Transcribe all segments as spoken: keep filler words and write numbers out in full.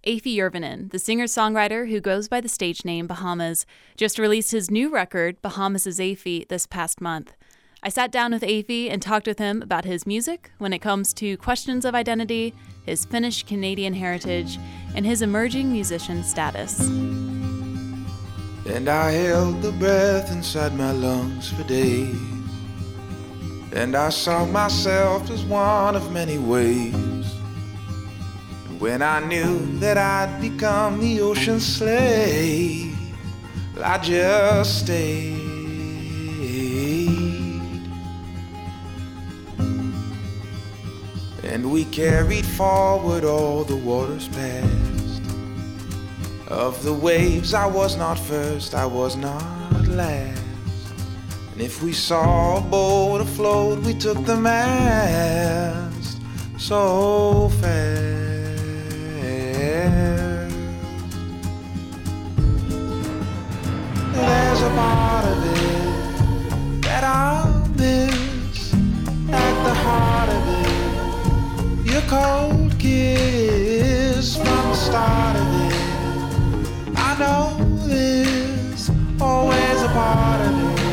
Afi Järvinen, the singer-songwriter who goes by the stage name Bahamas, just released his new record, Bahamas is Afi, this past month. I sat down with Afi and talked with him about his music when it comes to questions of identity, his Finnish-Canadian heritage, and his emerging musician status. And I held the breath inside my lungs for days, and I saw myself as one of many waves. And when I knew that I'd become the ocean's slave, I just stayed. And we carried forward all the waters past. Of the waves I was not first, I was not last. And if we saw a boat afloat, we took the mast so fast. There's a part of it that I'll miss, at the heart of it, your cold kiss from the start of it. I know there's always a part of it.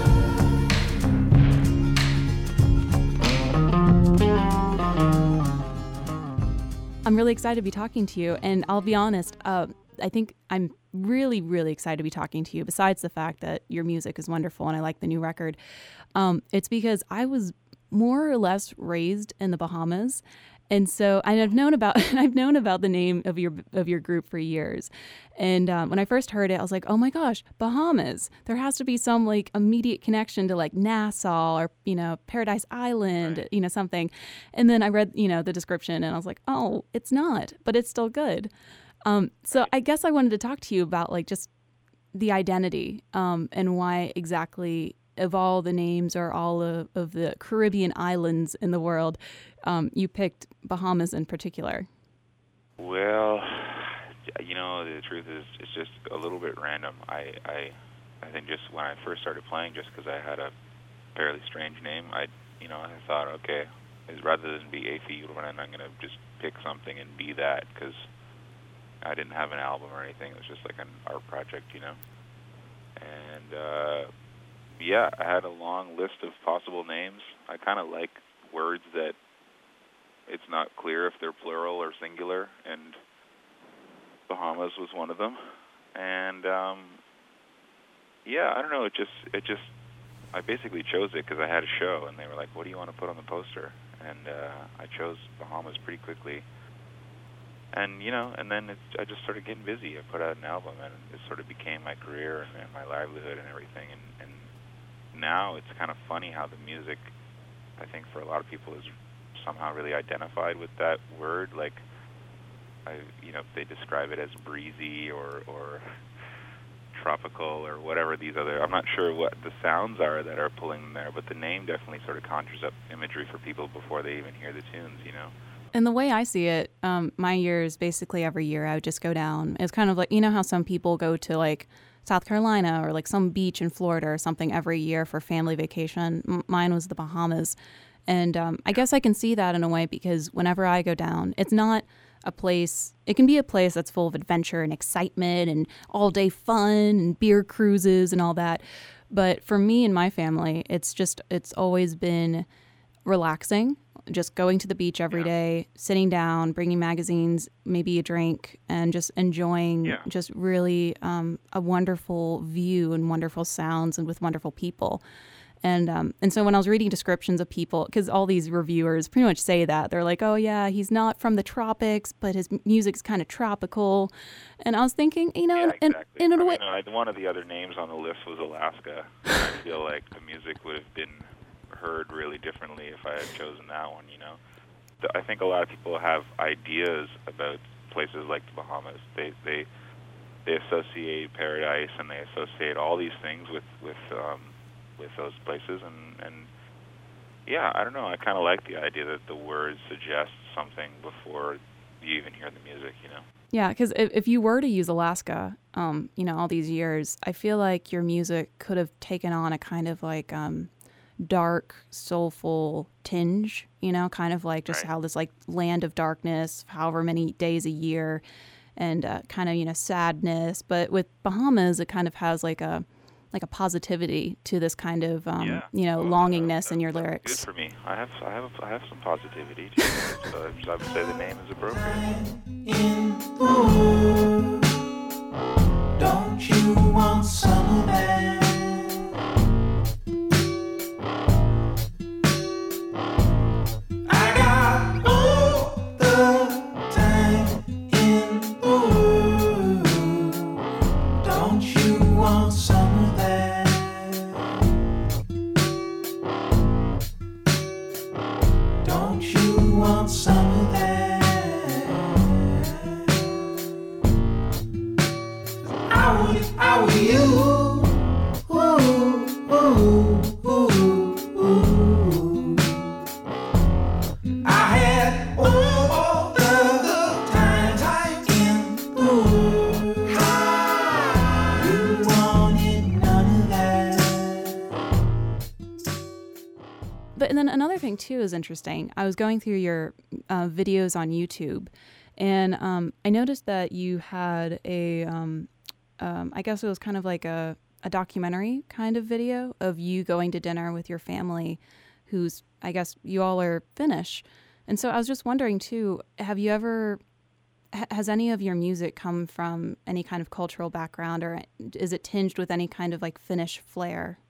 I'm really excited to be talking to you, and I'll be honest, uh, I think I'm really, really excited to be talking to you, besides the fact that your music is wonderful and I like the new record. Um, it's because I was more or less raised in the Bahamas. And so and I've known about I've known about the name of your of your group for years, and um, when I first heard it, I was like, oh my gosh, Bahamas! There has to be some like immediate connection to like Nassau or you know Paradise Island, right. you know something. And then I read you know the description, and I was like, oh, it's not, but it's still good. Um, so I guess I wanted to talk to you about like just the identity um, and why exactly, of all the names or all of, of the Caribbean islands in the world, um, you picked Bahamas in particular. Well, you know, the truth is it's just a little bit random. I I, I think just when I first started playing, just because I had a fairly strange name, I you know I thought, okay, is rather than be Afi Järvinen, I'm going to just pick something and be that, because I didn't have an album or anything. It was just like an art project, you know. And uh, yeah, I had a long list of possible names. I kind of like words that it's not clear if they're plural or singular, and Bahamas was one of them. And um, yeah, I don't know. It just, it just, I basically chose it because I had a show, and they were like, "What do you want to put on the poster?" And uh, I chose Bahamas pretty quickly. And you know, and then it's, I just started getting busy. I put out an album, and it sort of became my career and, and my livelihood and everything. And, and now it's kind of funny how the music, I think, for a lot of people is somehow really identified with that word. Like, I, you know, they describe it as breezy or or tropical or whatever these other. I'm not sure what the sounds are that are pulling them there, but the name definitely sort of conjures up imagery for people before they even hear the tunes. You know. And the way I see it, um, my years, basically every year I would just go down. It's kind of like, you know how some people go to like South Carolina or like some beach in Florida or something every year for family vacation. M- mine was the Bahamas. And um, I guess I can see that in a way because whenever I go down, it's not a place, it can be a place that's full of adventure and excitement and all day fun and beer cruises and all that. But for me and my family, it's just, it's always been relaxing. Just going to the beach every yeah. day, sitting down, bringing magazines, maybe a drink, and just enjoying yeah. just really um, a wonderful view and wonderful sounds and with wonderful people. And um, and so when I was reading descriptions of people, because all these reviewers pretty much say that, they're like, oh yeah, he's not from the tropics, but his music's kind of tropical. And I was thinking, you know, yeah, and, exactly. and in a I way, mean, uh, one of the other names on the list was Alaska. I feel like the music would have been heard really differently if I had chosen that one, you know. I think a lot of people have ideas about places like the Bahamas. They they they associate paradise and they associate all these things with with um, with those places, and and yeah, I don't know. I kind of like the idea that the words suggest something before you even hear the music, you know. Yeah, because if, if you were to use Alaska, um, you know, all these years, I feel like your music could have taken on a kind of like um, dark, soulful tinge, you know, kind of like just right. how this like land of darkness, however many days a year, and uh, kind of, you know, sadness. But with Bahamas, it kind of has like a like a positivity to this kind of, um, yeah. you know, well, longingness uh, in your that's lyrics. Good for me. I have I have I have some positivity too. So I would say the name is appropriate. In the world, don't you want some of that? I got all the time in the world. Don't you want some of that? Don't you want some of that? I would if I were you. Ooh, ooh, ooh, ooh. I had all the time in the world. You wanted none of that. But and then another thing too is interesting. I was going through your uh, videos on YouTube, and um, I noticed that you had a, um, um, I guess it was kind of like a, a documentary kind of video of you going to dinner with your family, who's, I guess you all are Finnish. And so I was just wondering too, have you ever, ha- has any of your music come from any kind of cultural background, or is it tinged with any kind of like Finnish flair?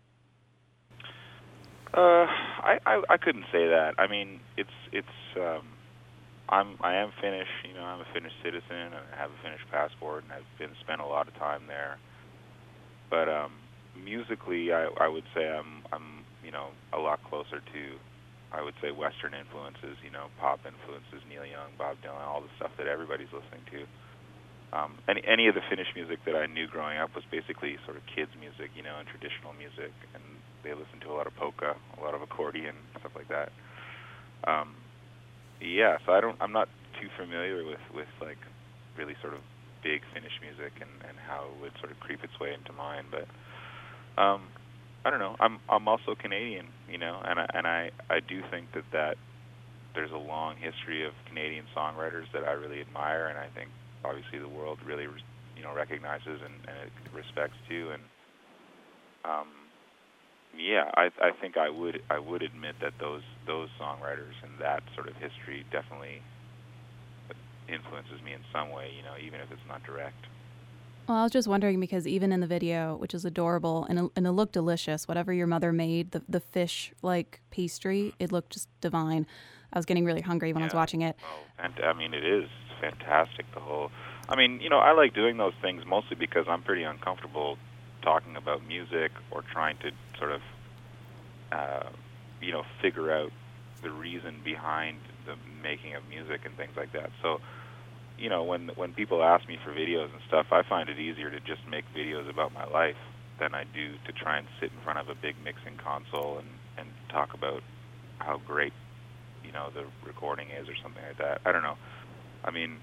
Uh, I, I I couldn't say that. I mean, it's it's um, I'm I am Finnish. You know, I'm a Finnish citizen, and I have a Finnish passport, and I've been spent a lot of time there. But um, musically, I I would say I'm I'm you know a lot closer to, I would say, Western influences. You know, pop influences, Neil Young, Bob Dylan, all the stuff that everybody's listening to. Um, any any of the Finnish music that I knew growing up was basically sort of kids' music, you know, and traditional music, and they listened to a lot of polka, a lot of accordion, stuff like that. Um, yeah, so I don't, I'm not too familiar with, with like really sort of big Finnish music and, and how it would sort of creep its way into mine. But um, I don't know. I'm I'm also Canadian, you know, and I, and I I do think that that there's a long history of Canadian songwriters that I really admire, and I think obviously the world really, you know, recognizes and, and it respects too. And um, yeah, I I think I would I would admit that those those songwriters and that sort of history definitely influences me in some way, you know, even if it's not direct. Well, I was just wondering because even in the video, which is adorable and it, and it looked delicious, whatever your mother made, the the fish like pastry, it looked just divine. I was getting really hungry when yeah. I was watching it. Oh, and I mean, it is fantastic. The whole, I mean, you know, I like doing those things mostly because I'm pretty uncomfortable talking about music or trying to sort of, uh, you know, figure out the reason behind the making of music and things like that. So, you know, when when people ask me for videos and stuff, I find it easier to just make videos about my life than I do to try and sit in front of a big mixing console and, and talk about how great, you know, the recording is or something like that. I don't know. I mean,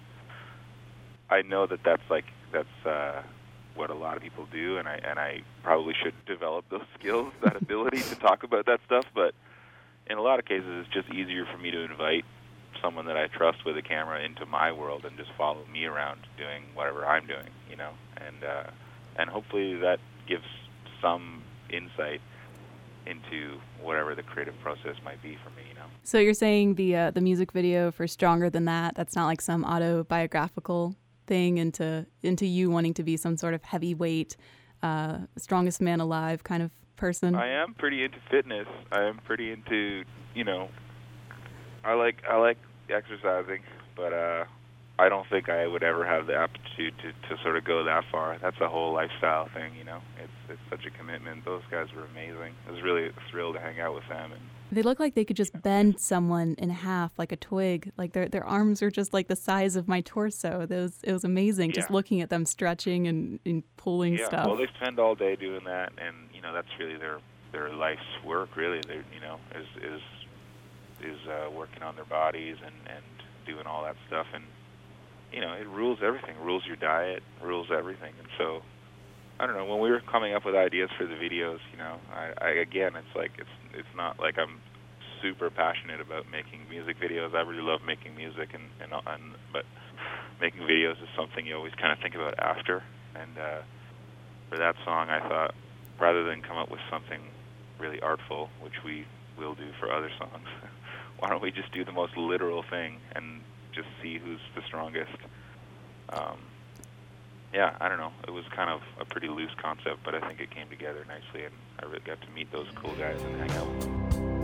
I know that that's like, that's uh, what a lot of people do, and I and I probably should develop those skills, that ability to talk about that stuff, but in a lot of cases it's just easier for me to invite someone that I trust with a camera into my world and just follow me around doing whatever I'm doing, you know, and uh, and hopefully that gives some insight into whatever the creative process might be for me, you know. So you're saying the uh, the music video for Stronger Than That, that's not like some autobiographical thing into into you wanting to be some sort of heavyweight, uh, strongest man alive kind of person? I am pretty into fitness. I am pretty into, you know, I like I like exercising, but uh, I don't think I would ever have the aptitude to, to sort of go that far. That's a whole lifestyle thing, you know. It's it's such a commitment. Those guys were amazing. It was really a thrill to hang out with them. And they look like they could just bend someone in half like a twig. Like their their arms are just like the size of my torso. It was it was amazing yeah. just looking at them stretching and, and pulling yeah. stuff. Well, they spend all day doing that, and you know that's really their their life's work. Really, they you know is is is uh, working on their bodies and, and doing all that stuff, and you know it rules everything. Rules your diet, rules everything. And so I don't know. When we were coming up with ideas for the videos, you know, I, I again, it's like it's it's not like I'm super passionate about making music videos. I really love making music, and and, and but making videos is something you always kind of think about after. And uh, for that song, I thought, rather than come up with something really artful, which we will do for other songs, why don't we just do the most literal thing and just see who's the strongest? Um, yeah, I don't know. It was kind of a pretty loose concept, but I think it came together nicely, and I really got to meet those cool guys and hang out with them.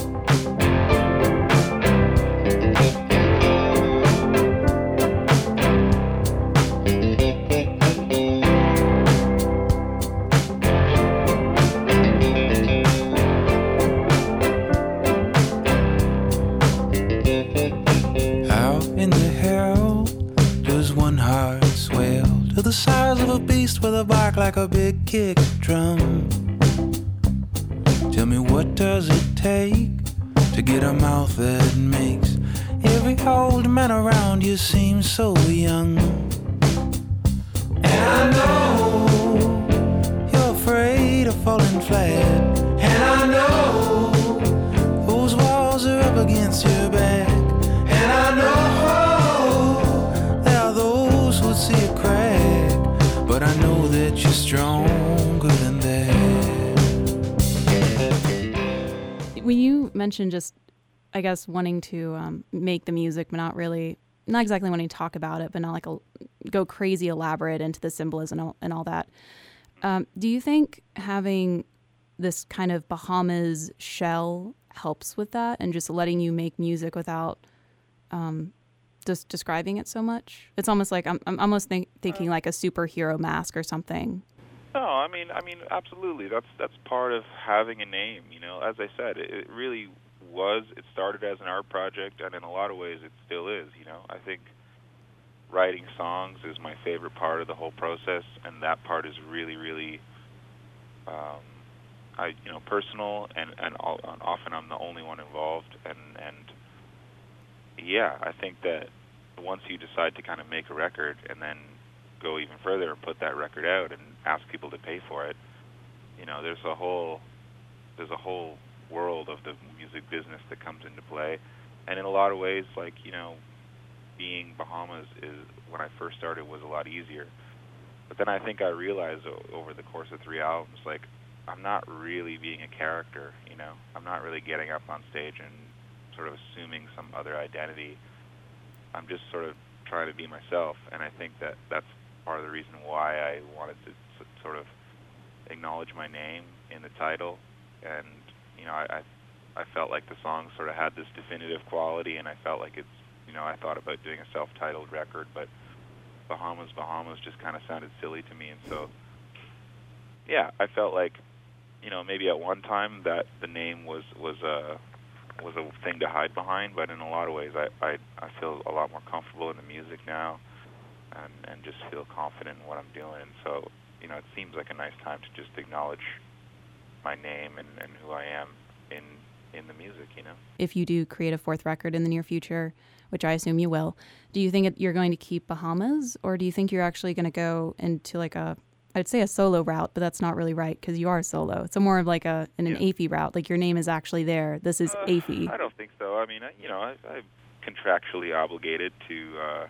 The size of a beast with a bark like a big kick drum. Tell me, what does it take to get a mouth that makes every old man around you seem so young? And I know you're afraid of falling flat, and I know those walls are up against your back, and I know there are those who'd see a crack, but I know that you're stronger than that. When you mentioned just, I guess, wanting to um, make the music, but not really, not exactly wanting to talk about it, but not like a, go crazy elaborate into the symbolism and all, and all that. Um, do you think having this kind of Bahamas shell helps with that, and just letting you make music without um, just describing it so much? It's almost like I'm, I'm almost think, thinking like a superhero mask or something. No, I mean, I mean, absolutely. That's that's part of having a name. You know, as I said, it, it really was. It started as an art project, and in a lot of ways, it still is. You know, I think writing songs is my favorite part of the whole process, and that part is really, really, um, I you know, personal, and and, all, and often I'm the only one involved, and and yeah, I think that once you decide to kind of make a record and then go even further and put that record out and ask people to pay for it, you know, there's a whole there's a whole world of the music business that comes into play. And in a lot of ways, like, you know, being Bahamas is, when I first started, was a lot easier. But then I think I realized o- over the course of three albums, like, I'm not really being a character, you know. I'm not really getting up on stage and sort of assuming some other identity. I'm just sort of trying to be myself, and I think that that's part of the reason why I wanted to s- sort of acknowledge my name in the title. And, you know, I, I I felt like the song sort of had this definitive quality, and I felt like it's, you know, I thought about doing a self-titled record, but Bahamas, Bahamas just kind of sounded silly to me. And so, yeah, I felt like, you know, maybe at one time that the name was, was a was a thing to hide behind, but in a lot of ways I, I, I feel a lot more comfortable in the music now, and, and just feel confident in what I'm doing. And so, you know, it seems like a nice time to just acknowledge my name and, and who I am in in the music, you know. If you do create a fourth record in the near future, which I assume you will, do you think you're going to keep Bahamas, or do you think you're actually going to go into like a, I'd say a solo route, but that's not really right because you are solo. It's a more of like a in an yeah. Afy route. Like your name is actually there. This is uh, Afy. I don't think so. I mean, I, you know, I, I'm contractually obligated to uh,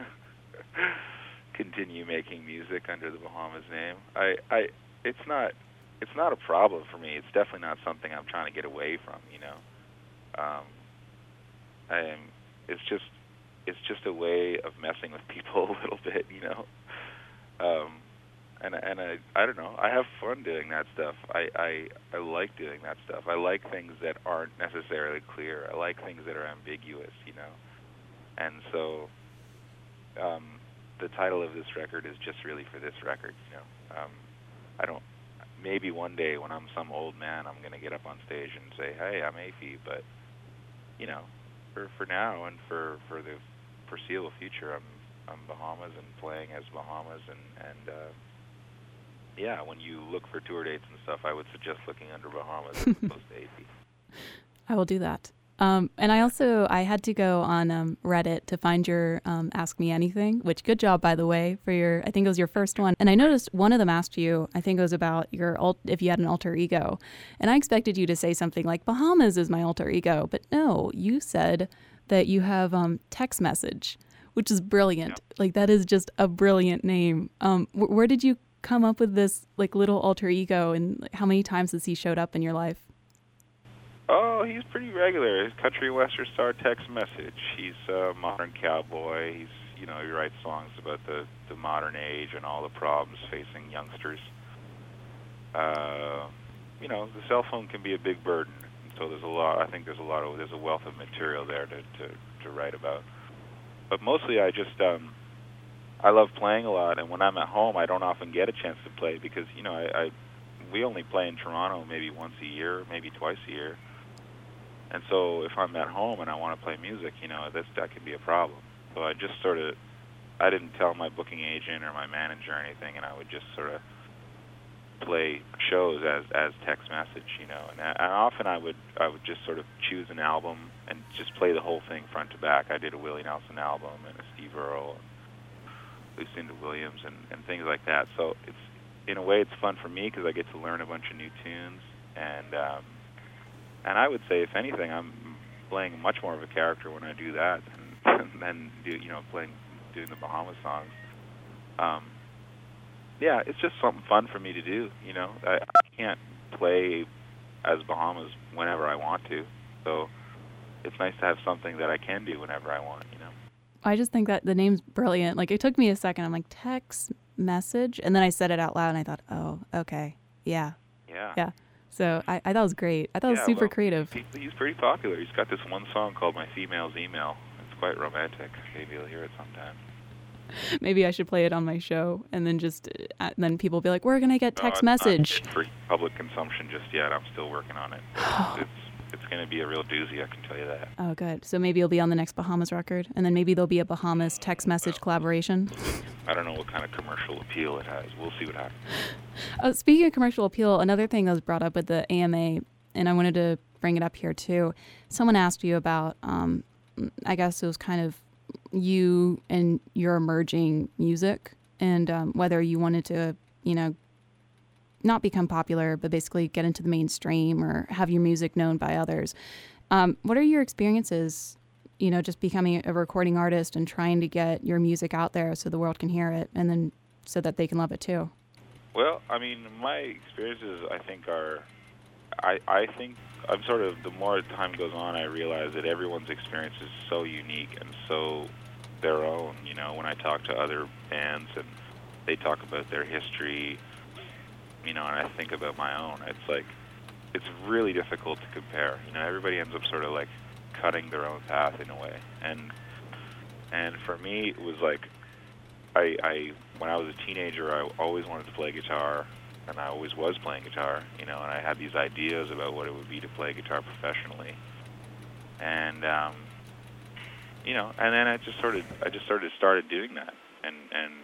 continue making music under the Bahamas name. I, I, it's not, it's not a problem for me. It's definitely not something I'm trying to get away from. You know, um, I am. It's just, it's just a way of messing with people a little bit. You know. Um, And and I I don't know. I have fun doing that stuff. I, I I like doing that stuff. I like things that aren't necessarily clear. I like things that are ambiguous, you know. And so, um, the title of this record is just really for this record, you know. Um, I don't. Maybe one day when I'm some old man, I'm gonna get up on stage and say, "Hey, I'm Afy." But you know, for for now and for, for the foreseeable future, I'm I'm Bahamas and playing as Bahamas and and. Uh, Yeah, when you look for tour dates and stuff, I would suggest looking under Bahamas as opposed to Afy. I will do that. Um, and I also, I had to go on um, Reddit to find your um, Ask Me Anything, which good job, by the way, for your, I think it was your first one. And I noticed one of them asked you, I think it was about your, if you had an alter ego. And I expected you to say something like, Bahamas is my alter ego. But no, you said that you have um, text message, which is brilliant. Yeah. Like that is just a brilliant name. Um, wh- where did you come up with this like little alter ego, and like, how many times has he showed up in your life? Oh, he's pretty regular. He's country western star Tex Message. He's a modern cowboy. He's, you know, he writes songs about the, the modern age and all the problems facing youngsters. Uh, you know, the cell phone can be a big burden. So there's a lot, I think there's a lot of, there's a wealth of material there to, to, to write about. But mostly I just, um, I love playing a lot, and when I'm at home, I don't often get a chance to play because, you know, I, I we only play in Toronto maybe once a year, maybe twice a year. And so if I'm at home and I want to play music, you know, this, that can be a problem. So I just sort of, I didn't tell my booking agent or my manager or anything, and I would just sort of play shows as as Tex Message, you know. And, and often I would I would just sort of choose an album and just play the whole thing front to back. I did a Willie Nelson album and a Steve Earle, and Lucinda Williams, and, and things like that. So it's in a way it's fun for me because I get to learn a bunch of new tunes, and um, and I would say if anything I'm playing much more of a character when I do that than, than do you know playing doing the Bahamas songs. Um, Yeah, it's just something fun for me to do, you know. I, I can't play as Bahamas whenever I want to, so it's nice to have something that I can do whenever I want, you know. I just think that the name's brilliant. Like, it took me a second. I'm like, Tex Message? And then I said it out loud, and I thought, oh, okay, yeah. Yeah. Yeah. So I, I thought it was great. I thought yeah, it was super well, creative. He, he's pretty popular. He's got this one song called My Female's Email. It's quite romantic. Maybe you'll hear it sometime. Maybe I should play it on my show, and then just uh, then people will be like, "Where can I get Tex no, Message?" Not for public consumption just yet. I'm still working on it. it's it's going to be a real doozy, I can tell you that. Oh, good. So maybe it'll be on the next Bahamas record, and then maybe there'll be a Bahamas Tex Message well, collaboration. I don't know what kind of commercial appeal it has. We'll see what happens. Uh, speaking of commercial appeal, another thing that was brought up with the A M A, and I wanted to bring it up here too. Someone asked you about, um, I guess it was kind of you and your emerging music, and um, whether you wanted to, you know, not become popular, but basically get into the mainstream or have your music known by others. Um, what are your experiences, you know, just becoming a recording artist and trying to get your music out there so the world can hear it, and then so that they can love it too? Well, I mean, my experiences, I think, are, I, I think, I'm sort of, the more time goes on, I realize that everyone's experience is so unique and so their own, you know, when I talk to other bands and they talk about their history, you know, and I think about my own, it's like, it's really difficult to compare. You know, everybody ends up sort of like cutting their own path in a way. And and for me, it was like, I, I when I was a teenager, I always wanted to play guitar, and I always was playing guitar, you know, and I had these ideas about what it would be to play guitar professionally. And, um, you know, and then I just sort of, I just sort of started doing that. And, and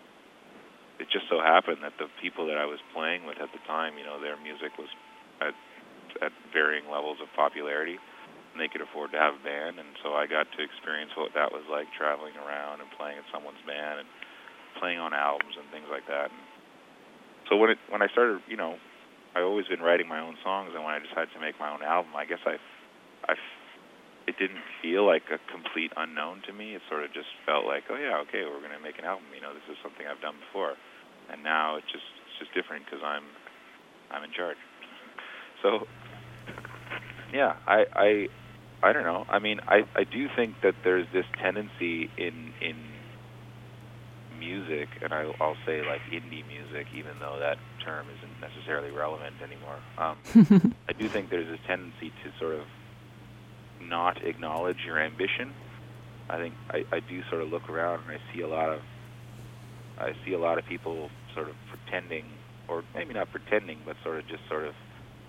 it just so happened that the people that I was playing with at the time, you know, their music was at, at varying levels of popularity, and they could afford to have a band. And so I got to experience what that was like, traveling around and playing in someone's band and playing on albums and things like that. And so when it when I started, you know, I've always been writing my own songs, and when I decided to make my own album, I guess I, I, it didn't feel like a complete unknown to me. It sort of just felt like, oh yeah, okay, we're going to make an album. You know, this is something I've done before, and now it's just it's just different because I'm I'm in charge. So yeah, I I I don't know. I mean, I I do think that there's this tendency in in music, and I, I'll say like indie music, even though that term isn't necessarily relevant anymore. Um, I do think there's a tendency to sort of not acknowledge your ambition. I think I, I do sort of look around and I see a lot of I see a lot of people sort of pretending, or maybe not pretending, but sort of just sort of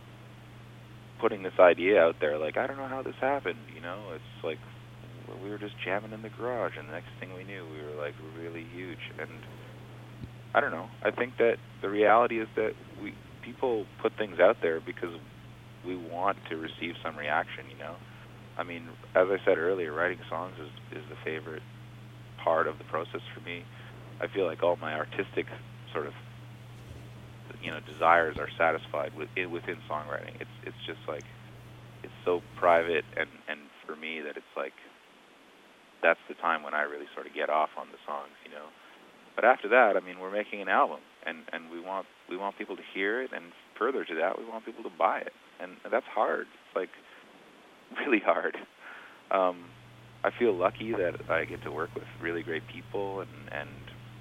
putting this idea out there, like, I don't know how this happened, you know? It's like we were just jamming in the garage, and the next thing we knew, we were like really huge. And I don't know. I think that the reality is that we people put things out there because we want to receive some reaction. You know, I mean, as I said earlier, writing songs is is the favorite part of the process for me. I feel like all my artistic sort of you know desires are satisfied within within songwriting. It's it's just like it's so private and and for me that it's like that's the time when I really sort of get off on the songs, you know. But after that, I mean, we're making an album, and, and we want we want people to hear it, and further to that, we want people to buy it, and that's hard. It's like really hard. Um, I feel lucky that I get to work with really great people, and and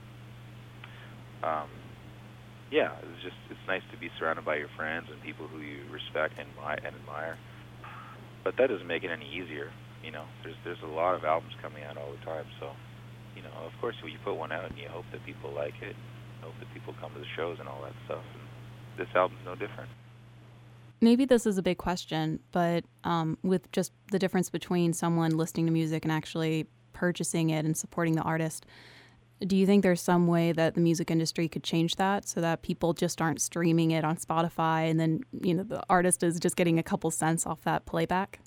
um, yeah, it's just it's nice to be surrounded by your friends and people who you respect and admire. And admire. But that doesn't make it any easier. You know, there's there's a lot of albums coming out all the time, so. You know, of course, you put one out and you hope that people like it, hope that people come to the shows and all that stuff. And this album's no different. Maybe this is a big question, but um, with just the difference between someone listening to music and actually purchasing it and supporting the artist, do you think there's some way that the music industry could change that so that people just aren't streaming it on Spotify and then, you know, the artist is just getting a couple cents off that playback?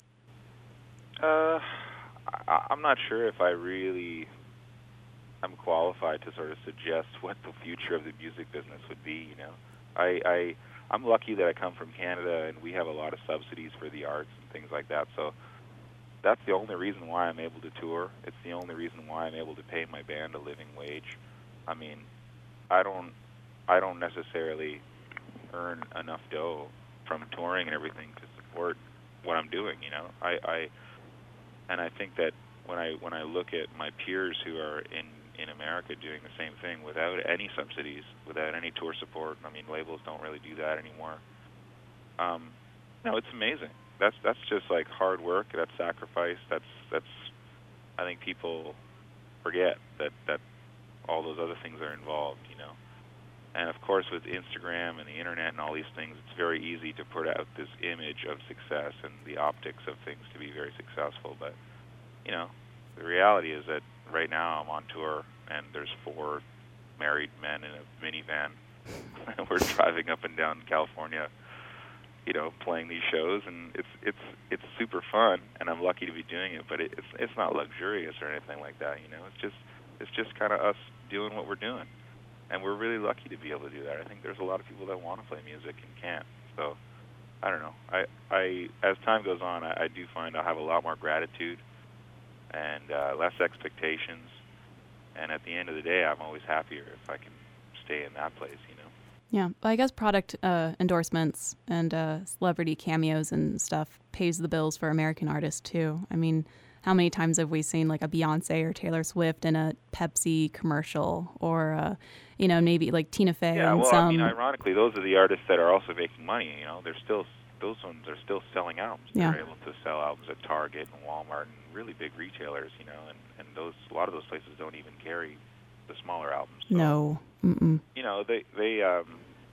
Uh, I, I'm not sure if I really... I'm qualified to sort of suggest what the future of the music business would be, you know. I, I, I'm lucky that I come from Canada and we have a lot of subsidies for the arts and things like that, so that's the only reason why I'm able to tour. It's the only reason why I'm able to pay my band a living wage. I mean, I don't, I don't necessarily earn enough dough from touring and everything to support what I'm doing, you know. I, I and I think that when I when I look at my peers who are in in America doing the same thing without any subsidies, without any tour support. I mean, labels don't really do that anymore. Um, no, it's amazing. That's that's just like hard work. That's sacrifice. That's that's. I think people forget that that all those other things are involved. You know, and of course with Instagram and the internet and all these things, it's very easy to put out this image of success and the optics of things to be very successful. But you know, the reality is that right now I'm on tour and there's four married men in a minivan and we're driving up and down California, you know, playing these shows, and it's it's it's super fun, and I'm lucky to be doing it, but it, it's it's not luxurious or anything like that, you know. It's just it's just kind of us doing what we're doing, and we're really lucky to be able to do that. I think there's a lot of people that want to play music and can't. So I don't know. I I as time goes on, I, I do find I have a lot more gratitude and uh, less expectations, and at the end of the day, I'm always happier if I can stay in that place, you know. Yeah, well, I guess product uh, endorsements and uh, celebrity cameos and stuff pays the bills for American artists too. I mean, how many times have we seen like a Beyonce or Taylor Swift in a Pepsi commercial, or uh, you know, maybe like Tina Fey? Yeah, and well, some... I mean, ironically, those are the artists that are also making money. You know, they're still those ones are still selling albums. Yeah. They're able to sell albums at Target and Walmart and really big retailers. You know, and and those a lot of those places don't even carry the smaller albums. So, no. Mm-mm. You know, they they um,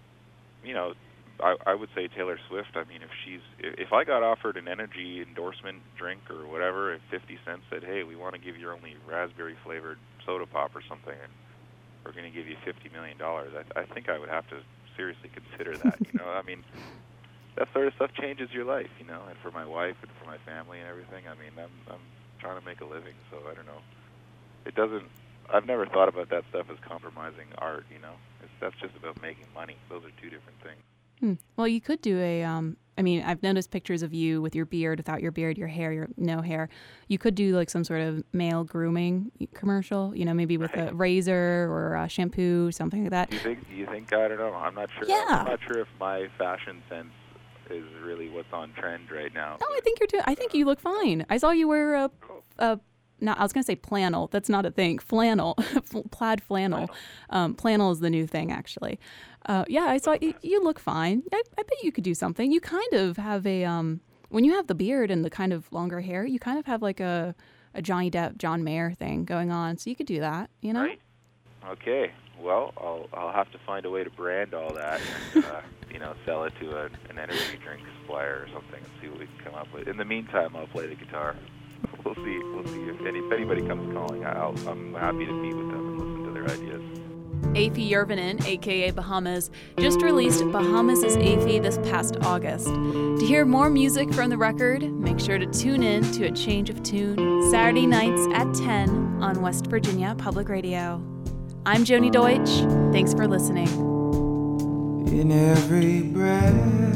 you know, I I would say Taylor Swift. I mean, if she's if I got offered an energy endorsement drink or whatever, if fifty cent said, hey, we want to give you only raspberry flavored soda pop or something, and we're going to give you fifty million dollars, I I think I would have to seriously consider that. You know, I mean, that sort of stuff changes your life. You know, and for my wife and for my family and everything. I mean, I'm I'm trying to make a living, so I don't know. It doesn't. I've never thought about that stuff as compromising art, you know. It's, that's just about making money. Those are two different things. Hmm. Well, you could do a, um, I mean, I've noticed pictures of you with your beard, without your beard, your hair, your no hair. You could do like some sort of male grooming commercial, you know, maybe with right. a razor or a shampoo, something like that. Do you think, do you think, I don't know, I'm not sure. Yeah. I'm not sure if my fashion sense is really what's on trend right now. No, I think you're doing, I think you look fine. I saw you wear a, a Not, I was going to say flannel. That's not a thing. Flannel, plaid flannel. Flannel. Um, flannel is the new thing, actually. Uh, yeah, I saw you, you look fine. I, I bet you could do something. You kind of have a, um, when you have the beard and the kind of longer hair, you kind of have like a, a Johnny Depp, John Mayer thing going on. So you could do that, you know? Right. Okay. Well, I'll I'll have to find a way to brand all that and, uh, you know, sell it to a, an energy drink supplier or something and see what we can come up with. In the meantime, I'll play the guitar. We'll see. We'll see if, any, if anybody comes calling. I'll, I'm happy to meet with them and listen to their ideas. Aoife Järvinen, a k a. Bahamas, just released Bahamas is Aoife this past August. To hear more music from the record, make sure to tune in to A Change of Tune, Saturday nights at ten on West Virginia Public Radio. I'm Joni Deutsch. Thanks for listening. In every breath